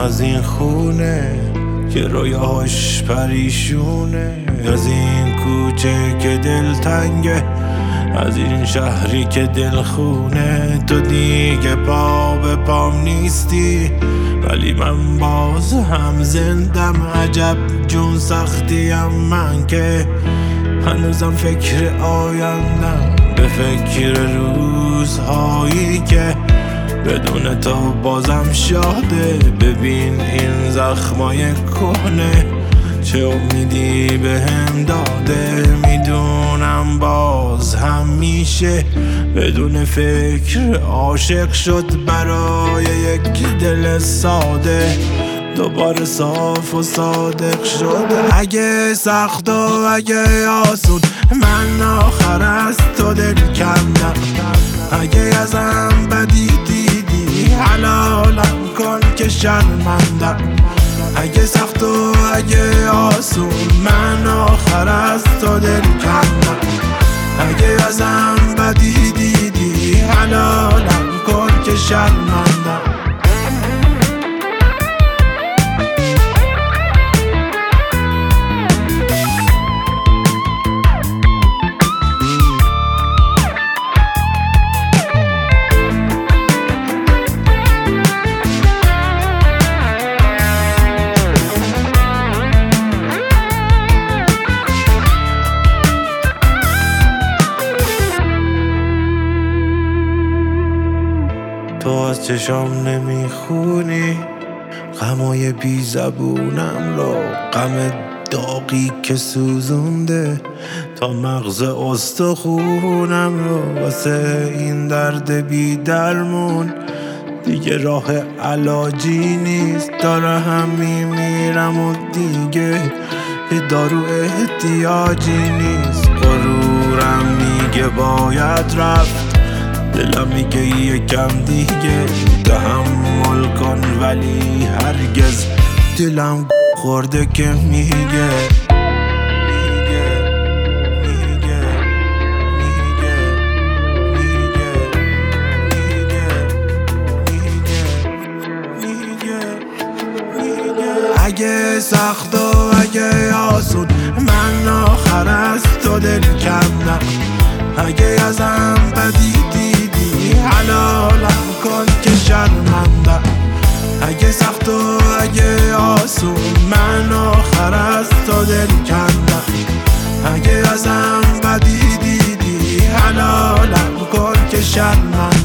از این خونه که رویاش پریشونه، از این کوچه که دلتنگه، از این شهری که دلخونه. تو دیگه پا به پام نیستی ولی من باز هم زندم. عجب جون سختیم من که هنوزم فکر آیندم، به فکر روزهایی که بدون تو بازم شاده. ببین این زخمای کهنه چه امیدی بهم داده. میدونم باز هم میشه بدون فکر عاشق شد برای یک دل ساده، دوباره صاف و صادق شد. اگه سخت و اگه آسون من آخر از تو دل کندم، اگه ازم بدی دیدی حلالم کن که شرمندم. اگه سخت و اگه آسون من آخر از تو دل کندم، اگه ازم بدی دیدی حلالم کن که شرمندم. تو از چشام نمیخونی غمای بی زبونم رو، غم داغی که سوزونده تا مغز استخونم رو. واسه این درد بی درمون دیگه راه علاجی نیست، داره هم میمیرم و دیگه دارو احتیاجی نیست. غرورم میگه باید رفت، دلم میگه یکم دیگه تحمل کن، ولی هرگز دلم خورده که میگه اگه سخت و اگه آسون من آخر از تو دل کندم، اگه ازم بدی دیدی حلالم کن که شرمندم. اگه سخت و اگه آسون من آخر از تو دل کندم، اگه ازم بدی دیدی حلالم کن که شرمندم.